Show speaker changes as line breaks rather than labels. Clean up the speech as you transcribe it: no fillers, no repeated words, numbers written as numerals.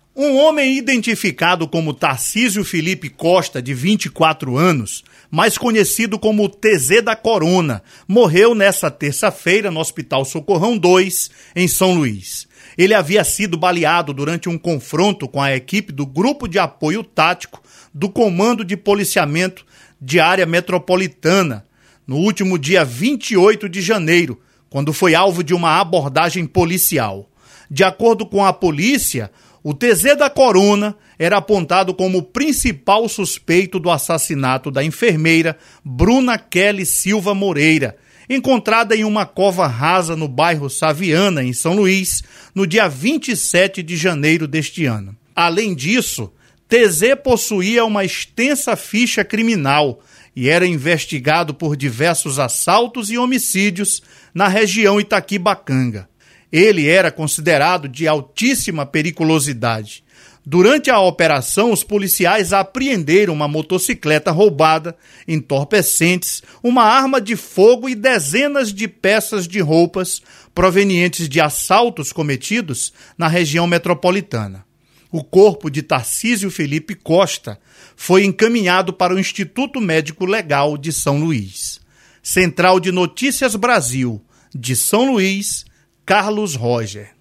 Um homem identificado como Tarcísio Felipe Costa, de 24 anos, mais conhecido como TZ da Corona, morreu nesta terça-feira no Hospital Socorrão 2, em São Luís. Ele havia sido baleado durante um confronto com a equipe do Grupo de Apoio Tático do Comando de Policiamento de Área Metropolitana, no último dia 28 de janeiro, quando foi alvo de uma abordagem policial. De acordo com a polícia, o TZ da Corona era apontado como o principal suspeito do assassinato da enfermeira Bruna Kelly Silva Moreira, encontrada em uma cova rasa no bairro Saviana, em São Luís, no dia 27 de janeiro deste ano. Além disso, TZ possuía uma extensa ficha criminal e era investigado por diversos assaltos e homicídios na região Itaquibacanga. Ele era considerado de altíssima periculosidade. Durante a operação, os policiais apreenderam uma motocicleta roubada, entorpecentes, uma arma de fogo e dezenas de peças de roupas provenientes de assaltos cometidos na região metropolitana. O corpo de Tarcísio Felipe Costa foi encaminhado para o Instituto Médico Legal de São Luís. Central de Notícias Brasil, de São Luís, Carlos Roger.